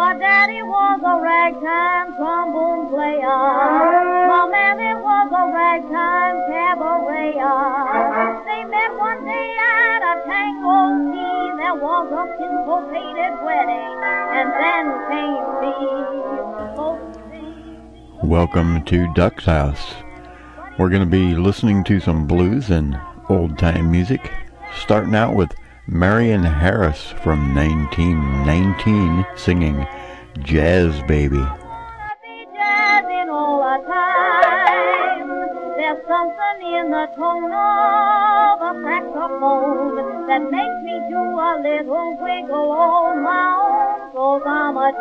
my daddy was a ragtime trombone player. My mammy was a ragtime cabareter. They met one day at a tango tea. There was a syncopated wedding, and then came me. Welcome to Duck's House. We're going to be listening to some blues and old-time music, starting out with Marion Harris from 1919 singing Jazz Baby. There's something in the tone of a saxophone that makes me do a little wiggle on my own, 'cause I'm a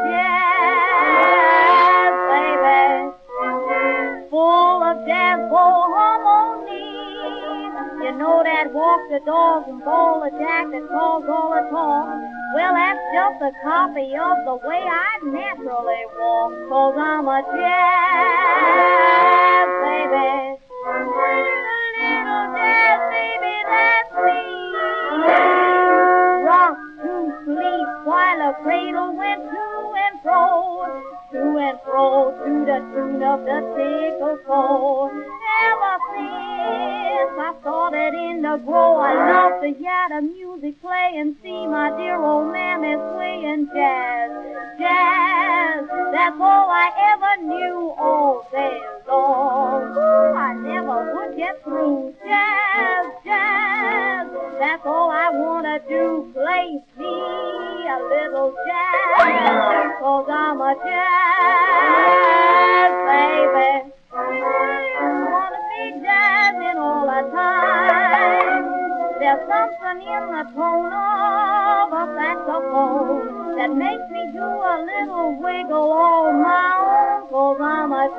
jazz baby, full of jazz harmony. You know that walk the dogs and ball the jack that calls all the talk. Well, that's just a copy of the way I naturally walk, 'cause I'm a jazz baby. Little jazz baby, that's me. Rock to sleep while a cradle went to and fro to the tune of the sickle. Ever since I started in the grow, I love to hear the music play and see my dear old mammy swaying jazz, jazz. That's all I ever knew all day long. Ooh, I never would get through. Jazz, jazz. That's all I wanna do. Play me a little jazz, 'cause I'm a jazz baby. Wanna be jazzing all the time. There's something in the tone of a saxophone that makes me do a little wiggle on my own, 'cause I'm a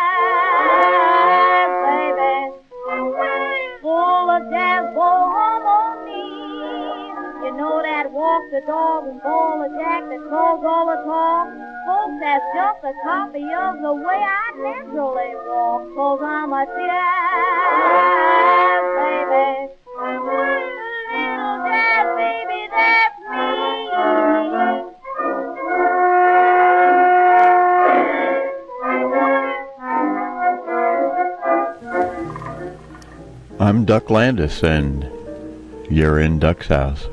jazz baby, full of jazz harmony. You know that walk the dog and ball the jack that calls all the talk. Folks, that's just a copy of the way I naturally walk, 'cause I'm a jazz baby. Little jazz baby, that's me. I'm Duck Landis, and you're in Duck's House.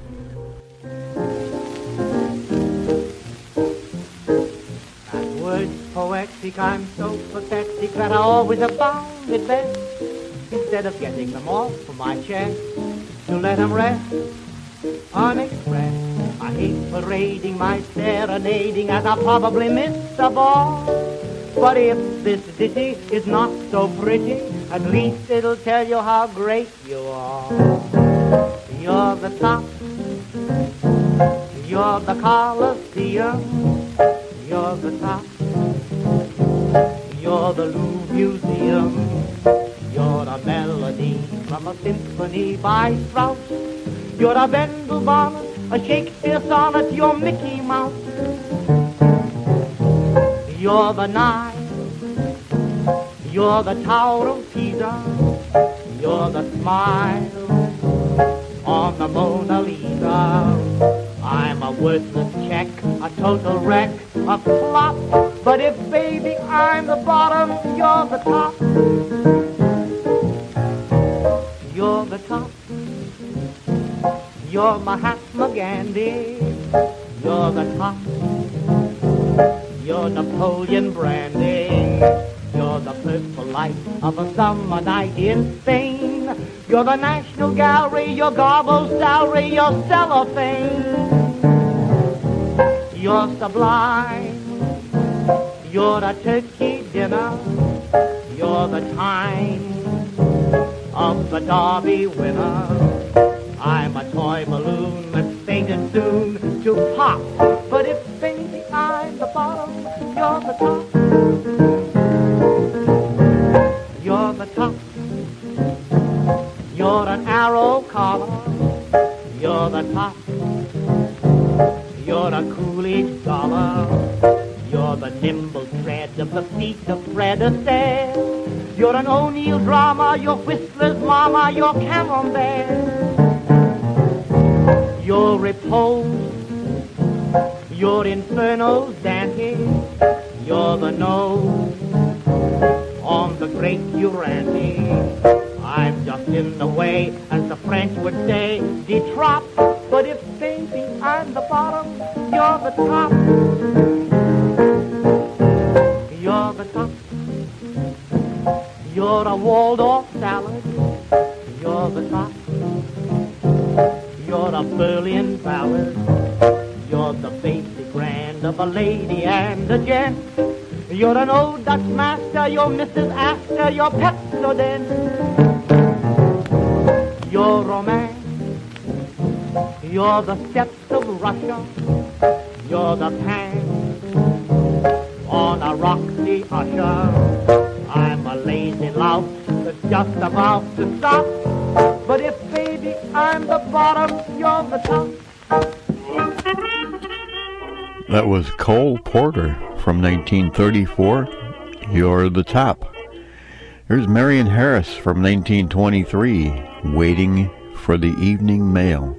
I'm so pathetic that I always have found it best, instead of getting them off of my chest, to let them rest unexpressed. I hate parading my serenading, as I probably miss the ball. But if this ditty is not so pretty, at least it'll tell you how great you are. You're the top, you're the Coliseum, you're the top, you're the Louvre Museum, you're a melody from a symphony by Strauss, you're a Bendel bonnet, a Shakespeare sonnet, you're Mickey Mouse. You're the Nile, you're the Tower of Pisa, you're the smile on the Mona Lisa. I'm a worthless check, a total wreck, a flop. But if, baby, I'm the bottom, you're the top. You're the top. You're Mahatma Gandhi. You're the top. You're Napoleon Brandy. You're the purple light of a summer night in Spain. You're the National Gallery, your Garbo's salary, your cellophane. You're sublime. You're a turkey dinner. You're the time of the Derby winner. I'm a toy balloon that's fated soon to pop. But if, baby, I'm the bottom, you're the top. You're the top. You're an arrow collar. You're the top. You're a Coolidge dollar. You're the nimble tread of the feet of Fred Astaire. You're an O'Neill drama, you're Whistler's mama, you're Camembert. You're repose, You're Inferno's Dante. You're the nose on the great Uranti. I'm just in the way, as the French would say, de trop. But if, baby, I'm the bottom, you're the top. You're the top. You're a Waldorf salad. You're the top. You're a Berlin ballad. You're the basic grand of a lady and a gent. You're an old Dutch master. You're Mrs. Astor. You're Pepsodent. You're romance. You're the steppes of Russia. You're the pants on a Roxy Usher. I'm a lazy lout that's just about to stop. But if, baby, I'm the bottom, you're the top. That was Cole Porter from 1934, You're the Top. Here's Marion Harris from 1923, Waiting for the Evening Mail.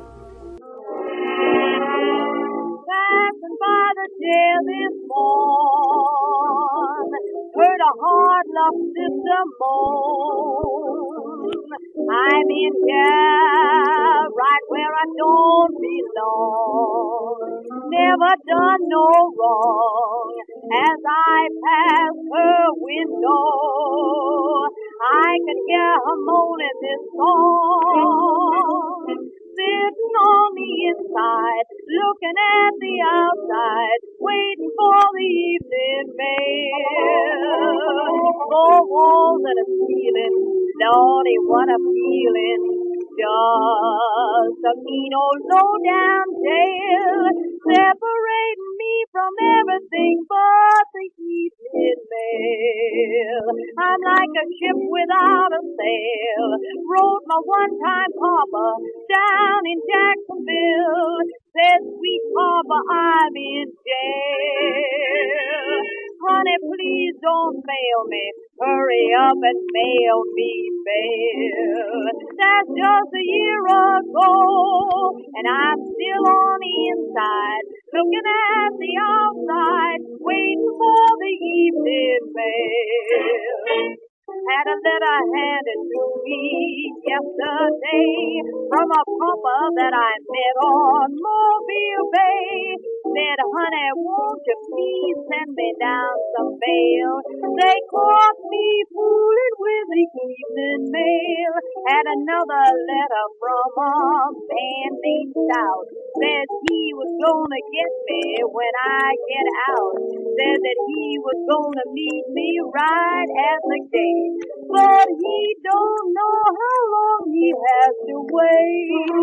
Passing by the jail this morn, heard a hard luck sister moan. I'm in here, right where I don't belong. Never done no wrong. As I pass her window, I can hear her moaning this song. Sitting on the inside, looking at the outside, waiting for the evening mail. Four walls and a ceiling, Lordy, what a feeling. Just a mean old low-down jail, separating me from everything but the evening mail. I'm like a ship without a sail, wrote my one-time papa down in Jacksonville, said, sweet papa, I'm in jail. Honey, please don't fail me, hurry up and mail me bail. That's just a year ago, and I'm still on the inside, looking at the outside, waiting for the evening mail. Had a letter handed to me yesterday from a papa that I met on Mobile Bay. Said, honey, won't you please send me down some bail? They caught me fooling with the evening mail. Had another letter from a man named Stout. Said he was gonna get me when I get out. Said that he was gonna meet me right at the gate. But he don't know how long he has to wait.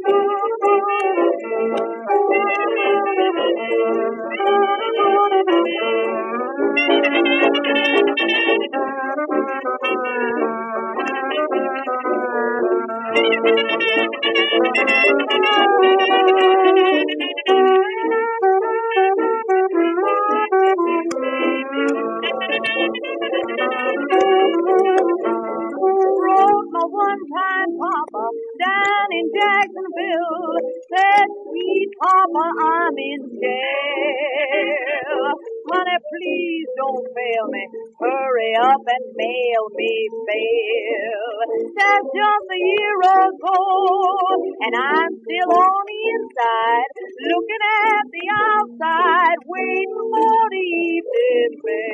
Wrote my one-time papa down in Jacksonville, said, sweet papa, I'm in jail. Honey, please don't fail me, hurry up and mail me bail. That's just a year ago, and I'm still on the inside, looking at the outside, waiting for the evening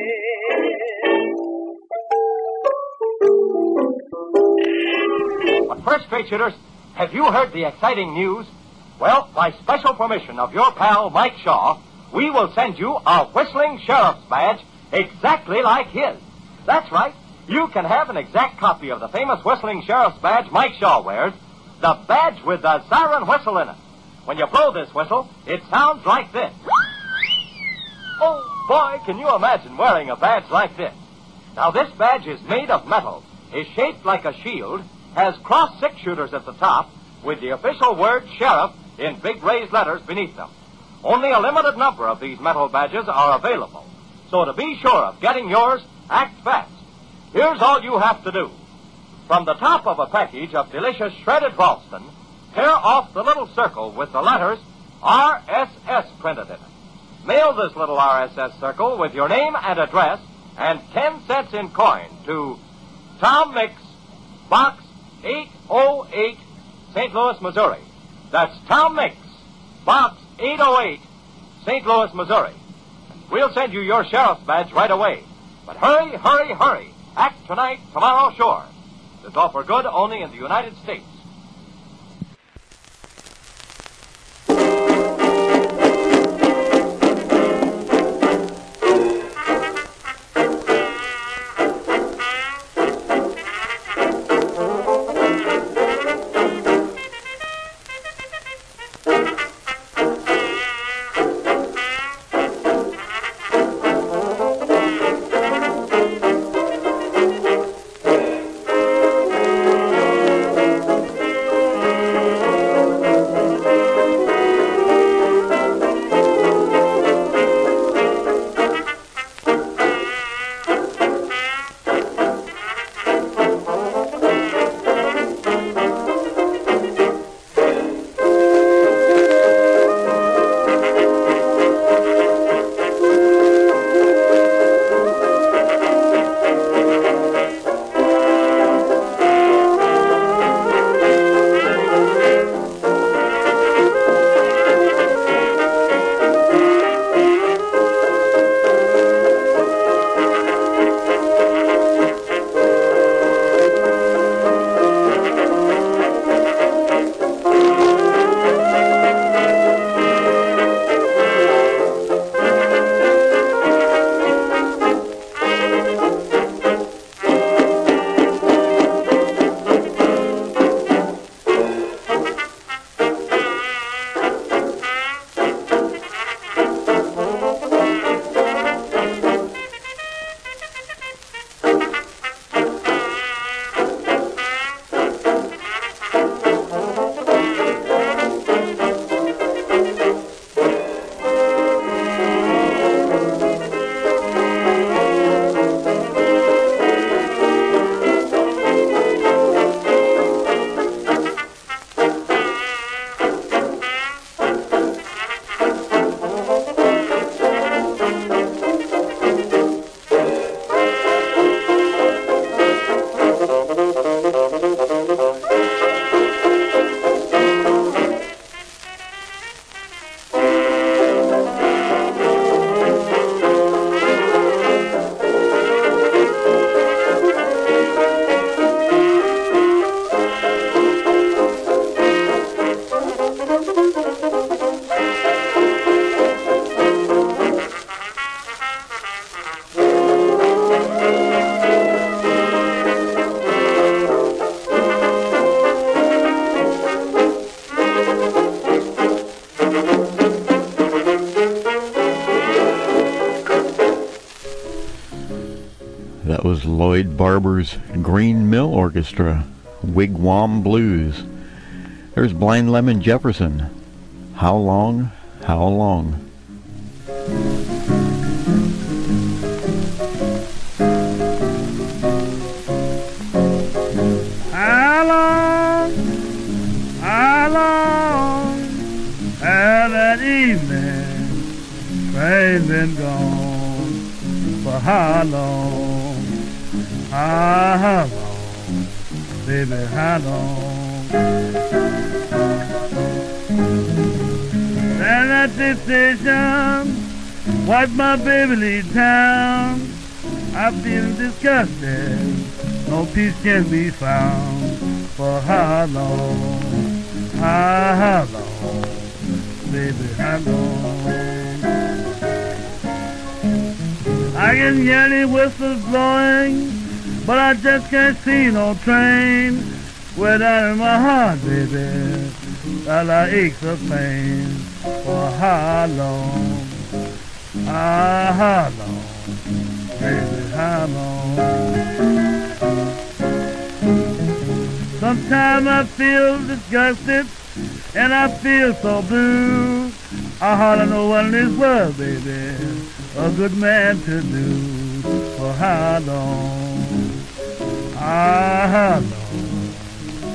mail. But first, straight shooters, have you heard the exciting news? Well, by special permission of your pal Mike Shaw, we will send you a Whistling Sheriff's badge exactly like his. That's right. You can have an exact copy of the famous Whistling Sheriff's badge Mike Shaw wears, the badge with the siren whistle in it. When you blow this whistle, it sounds like this. Oh, boy, can you imagine wearing a badge like this? Now, this badge is made of metal, is shaped like a shield, has cross six-shooters at the top, with the official word Sheriff in big raised letters beneath them. Only a limited number of these metal badges are available. So to be sure of getting yours, act fast. Here's all you have to do. From the top of a package of delicious shredded Ralston, tear off the little circle with the letters RSS printed in it. Mail this little RSS circle with your name and address and 10 cents in coin to Tom Mix, Box 808, St. Louis, Missouri. That's Tom Mix, Box 808, St. Louis, Missouri. We'll send you your sheriff's badge right away. But hurry, hurry, hurry. Act tonight, tomorrow, sure. This offer good only in the United States. That was Lloyd Barber's Green Mill Orchestra, Wigwam Blues. There's Blind Lemon Jefferson, How Long, How Long. How long has that evening train been gone? For how long? How long, baby, how long? Stand at the station, watch my baby leave town. I feel disgusted, no peace can be found. For how long, how long, baby, how long? I can hear any whistles blowing, but I just can't see no train. Way down in my heart, baby, while I aches of pain. For how long, baby, how long? Sometimes I feel disgusted, and I feel so blue. I hardly know what in this world, baby, a good man to do. For how long,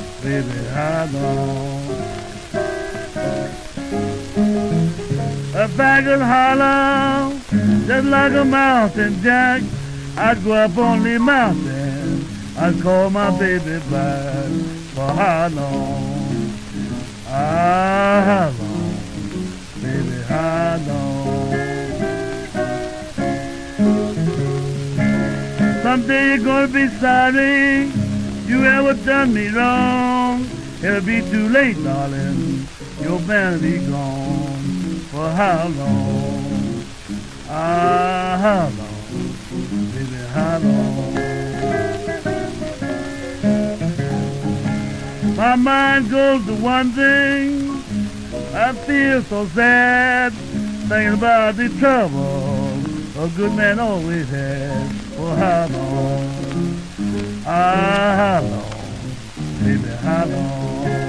baby, how long? A faggot holler, just like a mountain jack. I'd go up on the mountain, I'd call my baby back. For how long? Ah, how long? Baby, how long? Someday you're gonna be sorry you ever done me wrong. It'll be too late, darling. Your man will be gone. For how long? Ah, how long? Baby, how long? My mind goes to one thing. I feel so sad, thinking about the trouble a good man always has. For how long? Ah, how long? Baby, how long?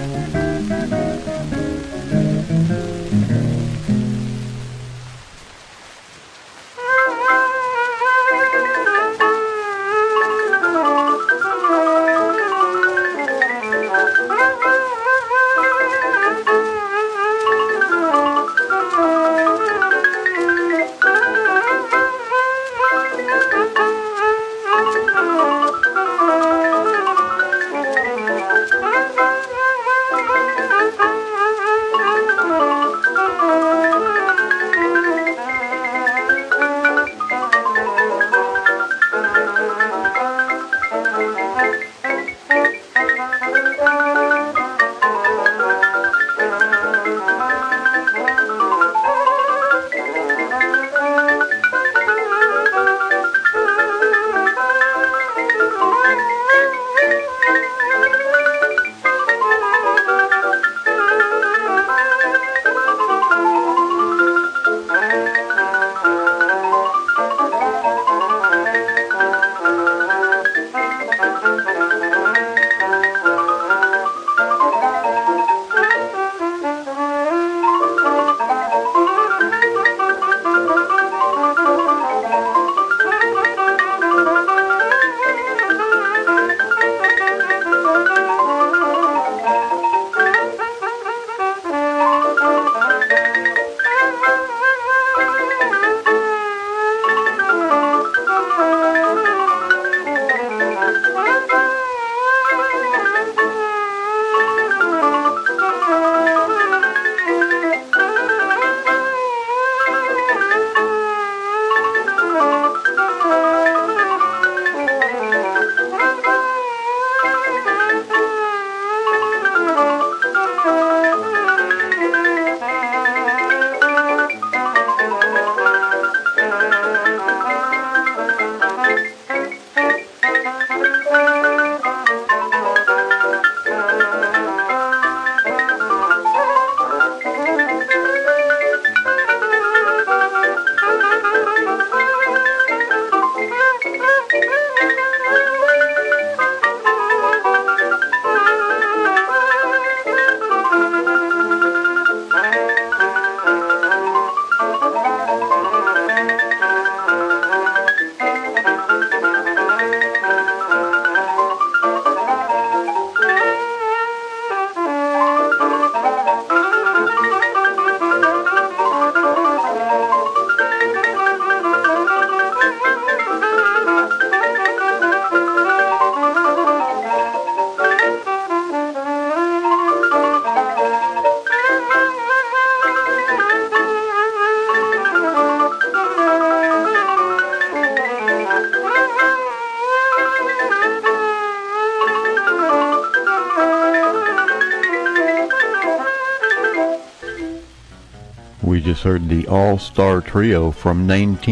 We just heard the All-Star Trio from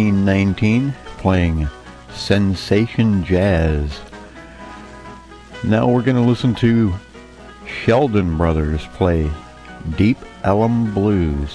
1919 playing Sensation Jazz. Now we're going to listen to Sheldon Brothers play Deep Ellum Blues.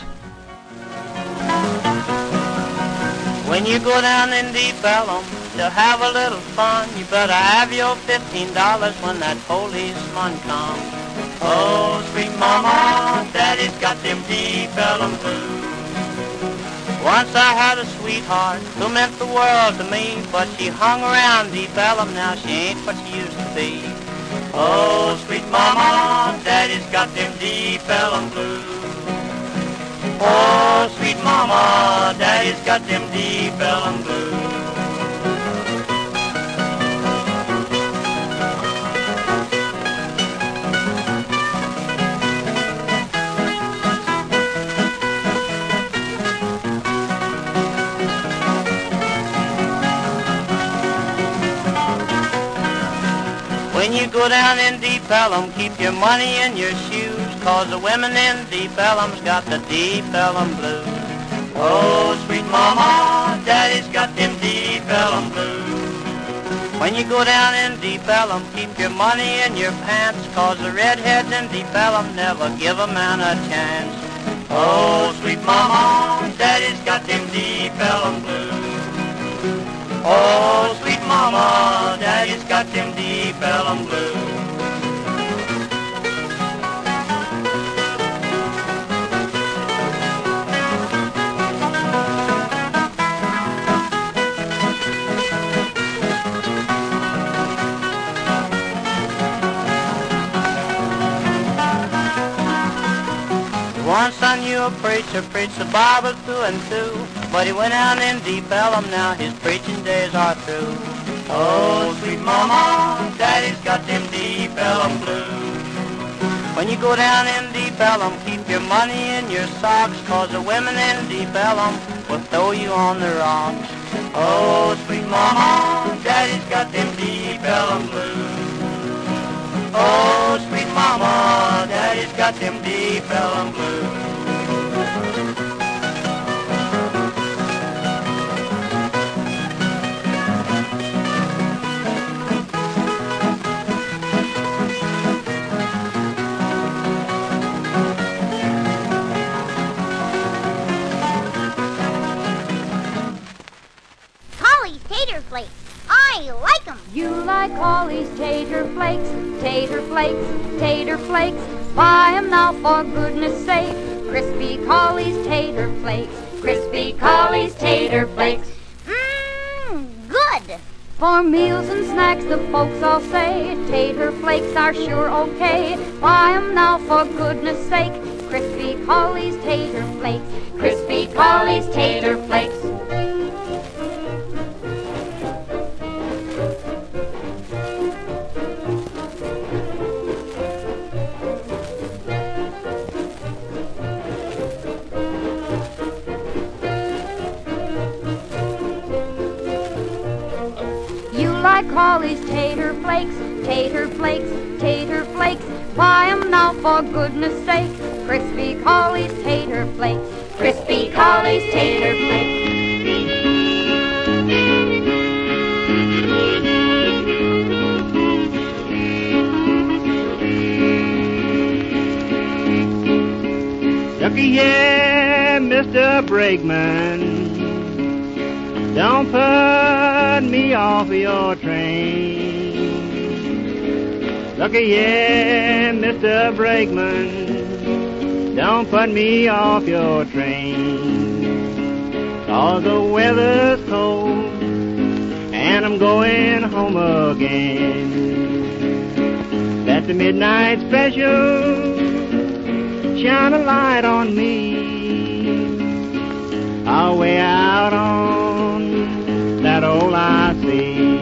When you go down in Deep Ellum to have a little fun, you better have your $15 when that policeman comes. Oh, sweet mama, daddy's got them Deep Ellum blues. Once I had a sweetheart who meant the world to me, but she hung around Deep Ellum, now she ain't what she used to be. Oh, sweet mama, daddy's got them Deep Ellum blues. Oh, sweet mama. mama, daddy's got them deep Ellum blues. When you go down in Deep Ellum, keep your money in your shoes, 'cause the women in Deep Ellum's got the Deep Ellum blues. Oh, sweet mama, daddy's got them Deep Ellum blues. When you go down in Deep Ellum, keep your money in your pants, 'cause the redheads in Deep Ellum never give a man a chance. Oh, sweet mama, daddy's got them Deep Ellum blues. Oh, sweet mama, daddy's got them Deep Ellum blues. Once I knew a preacher preached the Bible through and through, but he went down in Deep Ellum, now his preaching days are through. Oh, sweet mama, daddy's got them Deep Ellum blues. When you go down in Deep Ellum, keep your money in your socks, 'cause the women in Deep Ellum will throw you on the rocks. Oh, sweet mama, daddy's got them Deep Ellum blues. Oh, sweet mama, daddy's got them Deep Ellum blues. Collie's Tater Flakes. I like 'em. You like Collie's tater flakes, tater flakes, tater flakes. Buy 'em now for goodness sake. Crispy Collie's tater flakes, crispy Collie's tater flakes. Mmm, good. For meals and snacks the folks all say tater flakes are sure okay. Buy 'em now for goodness sake. Crispy Collie's tater flakes, crispy Collie's tater flakes. Like Collie's tater flakes, tater flakes, tater flakes. Buy 'em now for goodness sake. Crispy Collie's tater flakes, crispy Collie's tater flakes. Looky here, Mr. Brakeman. Don't put me off your train. Looky here, Mr. Brakeman. Don't put me off your train. 'Cause the weather's cold and I'm going home again. That's the midnight special. Shine a light on me. I'll way out on that old I-see.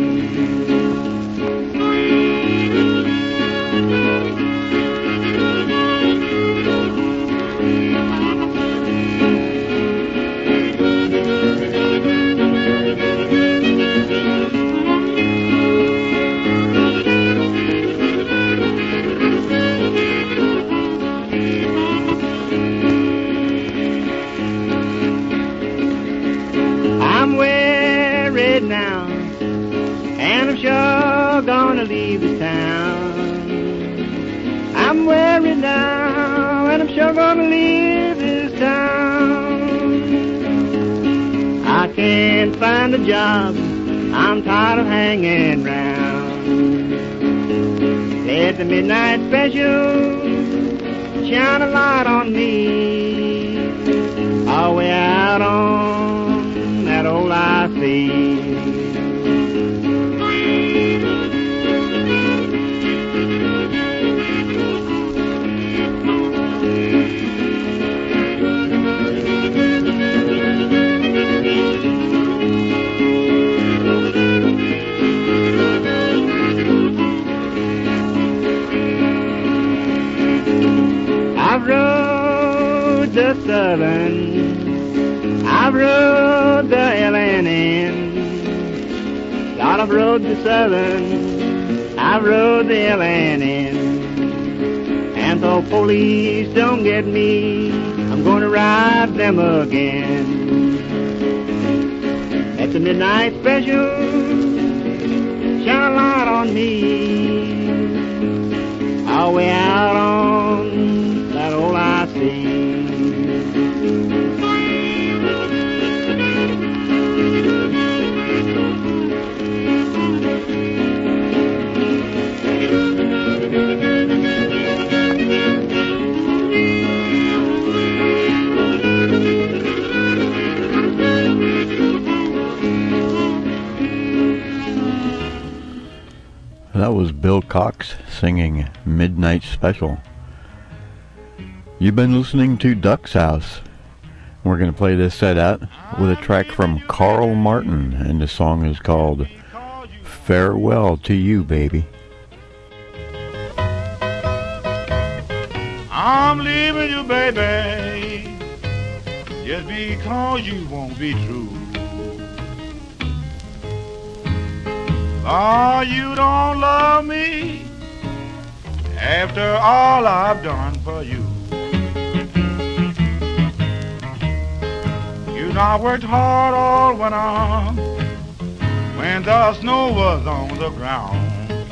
I'm wearied now, and I'm sure gonna leave this town. I'm wearied now, and I'm sure gonna leave this town. I can't find a job, I'm tired of hanging round. Let the midnight special shine a light on me. I'll way out on that old I-see. rode the Southern, I've rode the LNN. God, I've rode the Southern, I've rode the LNN. And though police don't get me, I'm gonna ride them again. At the midnight special, shine a light on me. All way out on that old I-C. That was Bill Cox singing Midnight Special. You've been listening to Duck's House. We're going to play this set out with a track from Carl Martin, and the song is called Farewell to You, Baby. I'm leaving you, baby, just because you won't be true. Oh, you don't love me after all I've done for you. You know I worked hard all winter when the snow was on the ground.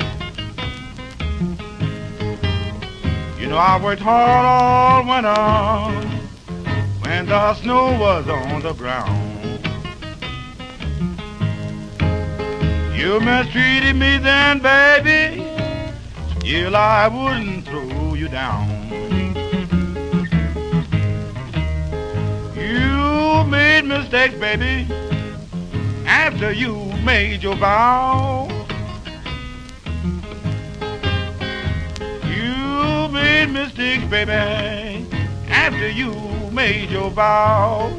You know I worked hard all winter when the snow was on the ground. You mistreated me then, baby, still I wouldn't throw you down. You made mistakes, baby, after you made your vow. You made mistakes, baby, after you made your vow.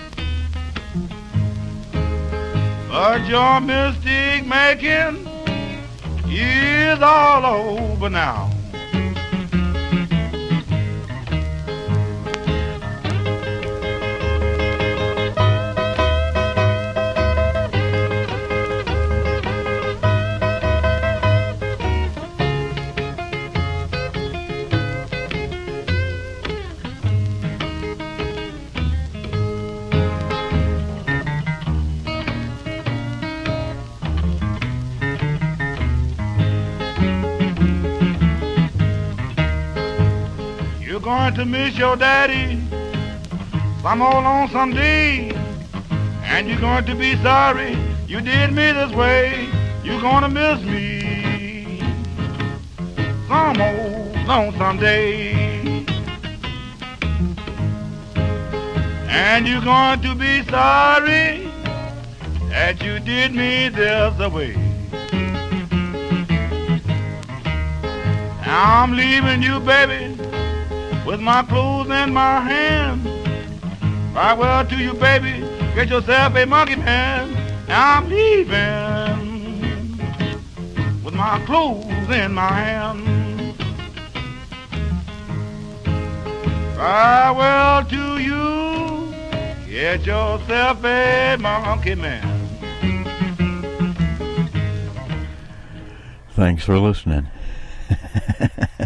But your mistake making is all over now. You're going to miss your daddy some old lonesome day, and you're going to be sorry you did me this way. You're going to miss me some old lonesome day, and you're going to be sorry that you did me this way. Now I'm leaving you, baby, with my clothes in my hand. Farewell to you, baby, get yourself a monkey man. Now I'm leaving with my clothes in my hand. Farewell to you, get yourself a monkey man. Thanks for listening.